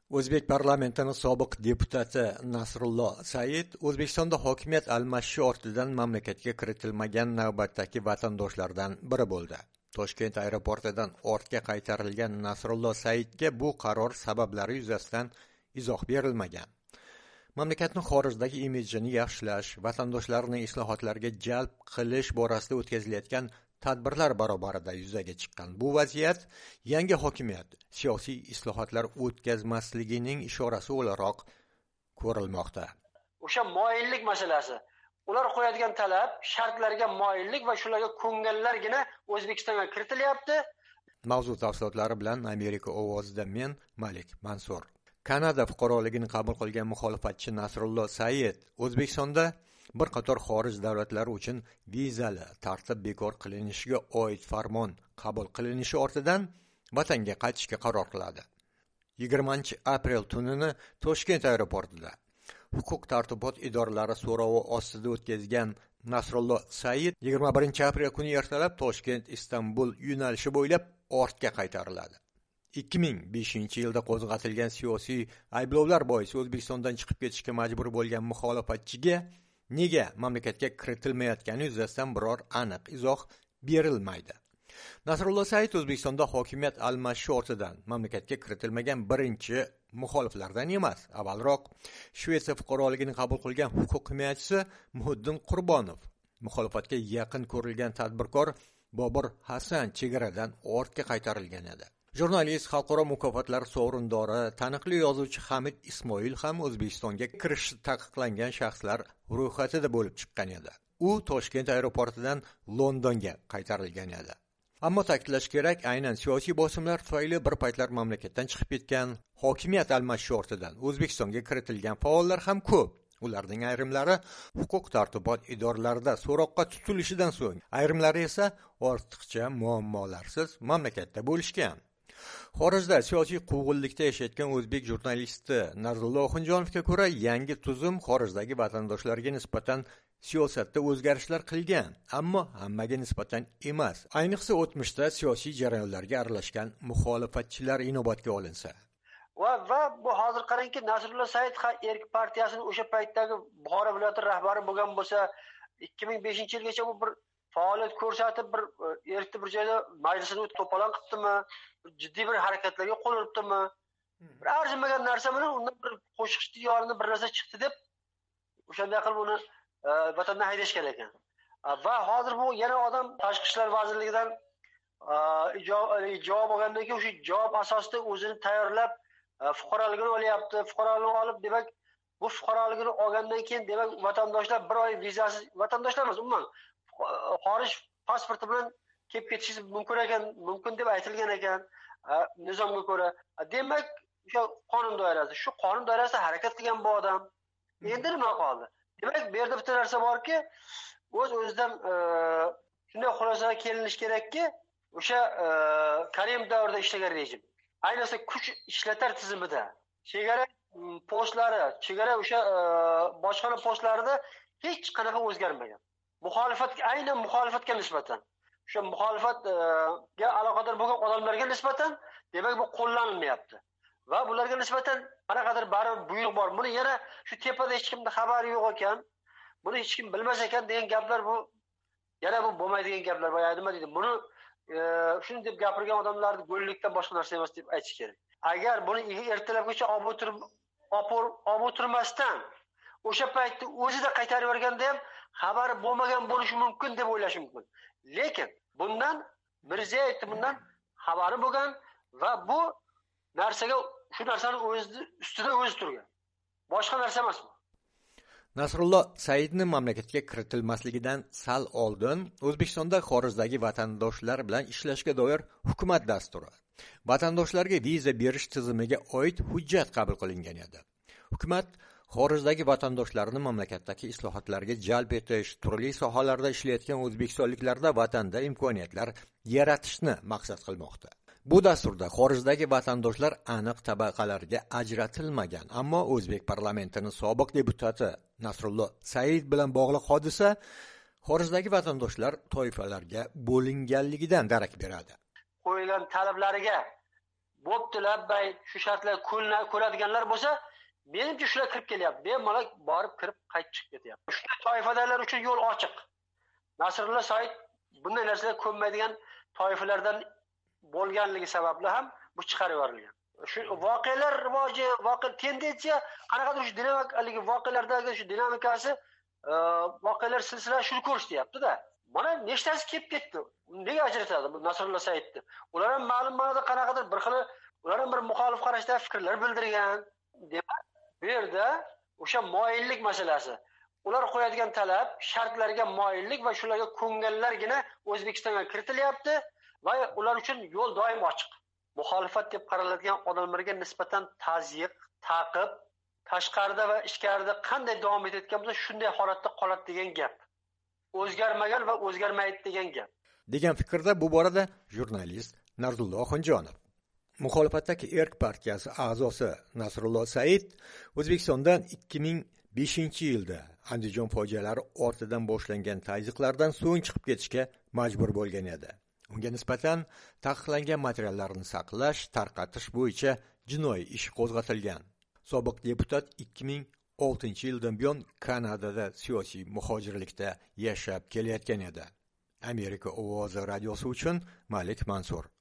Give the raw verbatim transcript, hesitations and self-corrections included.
O'zbek parlamentining sobiq deputati Nasrullo Said O'zbekistonda hokimiyat almashishi ortidan mamlakatga kiritilmagan navbatdagi vatandoshlardan biri bo'ldi. Toshkent aeroportidan ortga qaytarilgan Nasrullo Saidga bu qaror sabablari yuzasidan izoh berilmagan. Mamlakatning xorijdagi imijini yaxshilash, vatandoshlarning islohotlarga jalb qilish borasida o'tkazilayotgan tadbirlar barobarida yuzaga chiqqan bu vaziyat yangi hokimiyat siyosiy islohotlar o'tkazmasligining ishorasi o'laroq ko'rilmoqda. O'sha moyillik masalasi, ular qo'yadigan talab, shartlarga moyillik va shularga ko'nganlargina O'zbekistonga kiritilyapti. Mavzu tafsilotlari bilan Amerika ovozida men Malik Mansur. Kanada fuqaroligini qabul qilgan muxolifatchi Nasrullo Said O'zbekistonda bir qator xorij davlatlari uchun vizali tartib bekor qilinishiga oid farmon qabul qilinishi ortidan vatanga qaytishga qaror qiladi. yigirmanchi aprel tunini Toshkent aeroportida huquq tartibot idoralari so'rovi ostida o'tkazgan Nasrullo Said yigirma birinchi aprel kuni ertalab Toshkent Istanbul yo'nalishi bo'ylab ortga qaytariladi. ikki ming beshinchi yilda qo'zg'atilgan siyosiy ayblovlar bois O'zbekistondan chiqib ketishga majbur bo'lgan muxolifatchiga nega mamlakatga kiritilmayotgani yuzasidan biror aniq izoh berilmaydi. Nasrullo Said O'zbekistonda hokimiyat almashishi ortidan mamlakatga kiritilmagan birinchi muxoliflardan emas. Avvalroq Shvetsiya fuqaroligini qabul qilgan huquq himoyachisi Muhiddin Qurbonov, muxolifatga yaqin ko'rilgan tadbirkor Bobur Hasan chegaradan ortga qaytarilgan edi. Jurnalist, xalqaro mukofotlar sovrindori, taniqli yozuvchi Hamid Ismoil ham O'zbekistonga kirishi taqiqlangan shaxslar ro'yxatida bo'lib chiqqan edi. U Toshkent aeroportidan Londonga qaytarilgan edi. Ammo ta'kidlash kerak, aynan siyosiy bosimlar tufayli bir paytlar mamlakatdan chiqib ketgan, hokimiyat almashishi ortidan O'zbekistonga kiritilgan faollar ham ko'p. Ularning ayrimlari huquq tartibot idoralarida so'roqqa tutilishidan so'ng, ayrimlari esa ortiqcha muammolarsiz mamlakatda bo'lishgan. Xorijda siyosiy quvg'inlikda yashayotgan o'zbek jurnalisti Nazrullo Oxunjonovga ko'ra, yangi tuzum xorijdagi vatandoshlarga nisbatan siyosatda o'zgarishlar qilgan, ammo hammaga nisbatan emas. Ayniqsa o'tmishda siyosiy jarayonlarga aralashgan muxolifatchilar inobatga olinsa. Va va bu hozir qarangki, Nasrullo Said Erk partiyasining o'sha paytdagi Buxoro viloyati rahbari bo'lgan bo'lsa, ikki ming beshinchi yilgacha bu bir faoliyat ko'rsatib, bir erkni bir joyda majlisini to'polon qildimi, jiddiy bir harakatlarga qo'l uribdimi? Bir arzimagan narsa bilan undan bir qo'shiqchi yorini bir narsa chiqdi deb o'shanday qilib uni vatandan haydash kerak ekan. Va hozir bu yana odam Tashqi ishlar vazirligidan javob olgandan keyin o'sha javob asosida o'zini tayyorlab fuqaroligini olyapti. Fuqaroligini olib, demak, bu fuqaroligini olgandan keyin demak vatandoshlar bir oy vizasiz, vatandoshlar emas, umuman xorij pasporti bilan kelib ketishingiz mumkin ekan, mumkin deb aytilgan ekan nizomga ko'ra. Demak, o'sha qonun doirasida, shu qonun doirasida harakat qilgan bu odam endi nima qoldi? Demak, bu yerda bitta narsa borki, o'z-o'zidan shunday xulosaga kelinish kerakki, o'sha Karimov davrida ishlagan rejim, ayniqsa kuch ishlatar tizimida, chegara postlari, chegara o'sha bojxona postlarida hech qanaqa o'zgarmagan. Muxolifat, aynan muxolifatga nisbatan, o'sha muxolifatga aloqador bo'lgan odamlarga nisbatan demak bu qo'llanilmayapti. Va bularga nisbatan qanaqadir baribir buyruq bor. Buni yana shu tepada hech kimda xabari yo'q ekan, buni hech kim bilmas ekan degan gaplar, bu yana bu bo'lmaydigan gaplar. Boya nima deydi? Buni shuni deb gapirgan odamlarni go'llikdan boshqa narsa emas deb aytish kerak. Agar buni ertalabgacha olib o'tirib olib o'tirmasdan o'sha paytda o'zida qaytarib yuborganda ham xabari bo'lmagan bo'lishi mumkin deb o'ylash mumkin. Lekin bundan Mirziyoyev bundan xabari bo'lgan va bu narsaga shu narsani o'zi ustida o'zi turgan. Boshqa narsa emas bu. Nasrullo Saidning mamlakatga kiritilmasligidan sal oldin O'zbekistonda xorijdagi vatandoshlar bilan ishlashga doir hukumat dasturi, vatandoshlarga viza berish tizimiga oid hujjat qabul qilingan edi. Hukumat xorijdagi vatandoshlarni mamlakatdagi islohotlarga jalb etish, turli sohalarda ishlayotgan o'zbekistonliklarda vatanda imkoniyatlar yaratishni maqsad qilmoqda. Bu dasturda xorijdagi vatandoshlar aniq tabaqalarga ajratilmagan, ammo O'zbek parlamentining sobiq deputati Nasrullo Said bilan bog'liq hodisa xorijdagi vatandoshlar toifalarga bo'linganligidan darak beradi. Qo'yilgan talablariga bo'pti labbay shu shartlar ko'radiganlar bo'lsa, menimcha shular kirib kelyapti. Bemalol borib kirib qaytib chiqib ketyapti. Shunday toifadalar uchun yo'l ochiq. Nasrullo Said bunday narsalar ko'nmaydigan toifalardan bo'lganligi sababli ham bu chiqarib yuborilgan. Shu voqealar rivoji, voqea tendensiya qanaqadir shu dinamik voqealardagi shu dinamikasi, voqealar silsilasi shuni ko'rsatyapti-da. Mana nechtasi kelib ketdi. Nega ajratadi bu Nasrullo Saidni? Ular ham ma'lum ma'noda qanaqadir bir xil, ular ham bir muxolif qarashda fikrlar bildirgan. Demak, bu yerda o'sha moyillik masalasi, ular qo'yadigan talab, shartlarga moyillik va shularga ko'nganlargina O'zbekistonga kiritilyapti va ular uchun yo'l doim ochiq. Muxolifat deb qaraladigan odamlarga nisbatan tazyiq, ta'qib, tashqarida va ichkarida qanday davom etayotgan bo'lsa, shunday holatda qoladi degan gap. O'zgarmagan va o'zgarmaydi degan gap. degan fikrda bu borada jurnalist Narzullo Oxunjonov. Muxolifatdagi Erk partiyasi a'zosi Nasrullo Said O'zbekistondan ikki ming beshinchi yilda Andijon fojialari ortidan boshlangan tazyiqlardan so'ng chiqib ketishga majbur bo'lgan edi. Unga nisbatan taqiqlangan materiallarni saqlash, tarqatish bo'yicha jinoiy ish qo'zg'atilgan. Sobiq deputat ikki ming oltinchi yildan buyon Kanadada siyosiy muhojirlikda yashab kelayotgan edi. Amerika ovozi radiosi uchun Malik Mansur.